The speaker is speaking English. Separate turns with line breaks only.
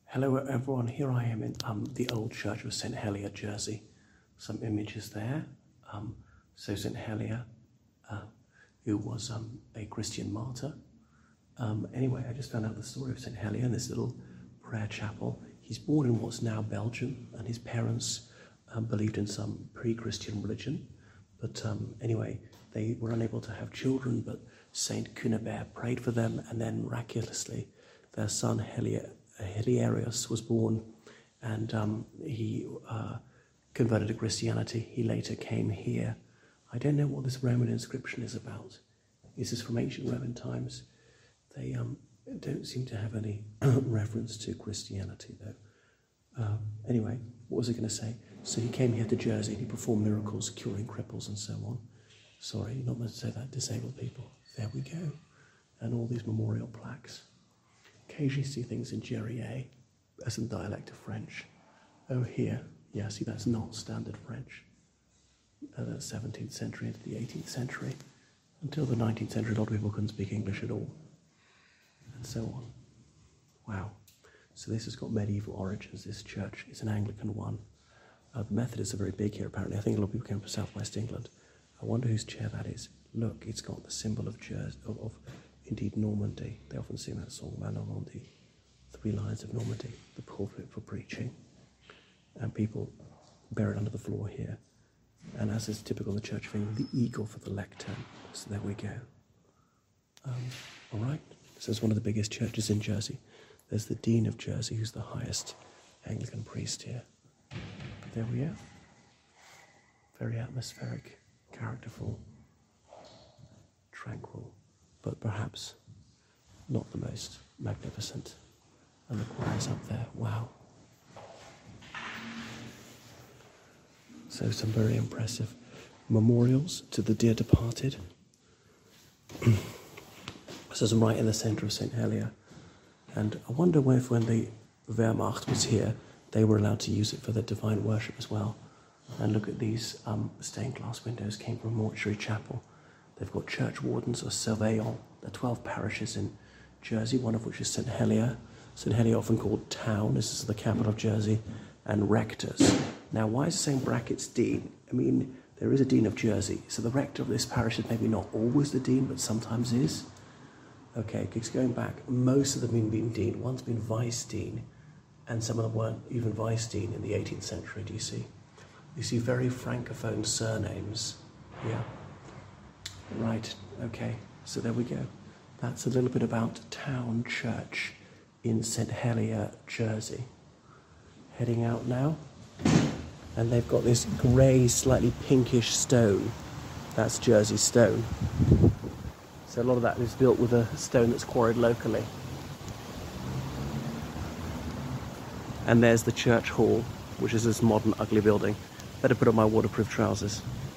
Hello everyone, here I am in the old church of St. Helier, Jersey. Some images there. So St. Helier, who was a Christian martyr. Anyway, I just found out the story of St. Helier in this little prayer chapel. He's born in what's now Belgium, and his parents believed in some pre-Christian religion. But anyway, they were unable to have children, but St. Cunibert prayed for them, and then miraculously their son Hilarius was born, and he converted to Christianity. He later came here. I don't know what this Roman inscription is about. Is this from ancient Roman times? They don't seem to have any reference to Christianity, though. Anyway, what was I going to say? So he came here to Jersey and he performed miracles, curing cripples and so on. Sorry, not meant to say that, disabled people. There we go. And all these memorial plaques. Occasionally see things in Jerrier, as in dialect of French. Oh, here, yeah, see, that's not standard French. The 17th century into the 18th century. Until the 19th century, a lot of people couldn't speak English at all. And so on. Wow. So this has got medieval origins, this church. It's an Anglican one. The Methodists are very big here, apparently. I think a lot of people came from southwest England. I wonder whose chair that is. Look, it's got the symbol of Jersey, of indeed Normandy. They often sing that song, La Normandie, 3 lines of Normandy, the pulpit for preaching. And people buried under the floor here. And as is typical in the Church of England, the eagle for the lectern. So there we go. All right. So it's one of the biggest churches in Jersey. There's the Dean of Jersey, who's the highest Anglican priest here. There we are. Very atmospheric, characterful, tranquil, but perhaps not the most magnificent. And the choir's up there. Wow. So some very impressive memorials to the dear departed. This is right in the centre of St. Helier. And I wonder if when the Wehrmacht was here, they were allowed to use it for their divine worship as well. And look at these stained glass windows, came from a mortuary chapel. They've got church wardens or surveillants. There are 12 parishes in Jersey, one of which is St. Helier. St. Helier, often called town, this is the capital of Jersey, and rectors. Now, why is it saying brackets dean? I mean, there is a dean of Jersey, so the rector of this parish is maybe not always the dean, but sometimes is. Okay, because going back, most of them have been dean. One's been vice dean, and some of them weren't even vice dean in the 18th century, do you see? You see very francophone surnames. Yeah. Right, okay, so there we go. That's a little bit about Town Church in St. Helier, Jersey. Heading out now. And they've got this grey, slightly pinkish stone. That's Jersey stone. So a lot of that is built with a stone that's quarried locally. And there's the church hall, which is this modern, ugly building. Better put on my waterproof trousers.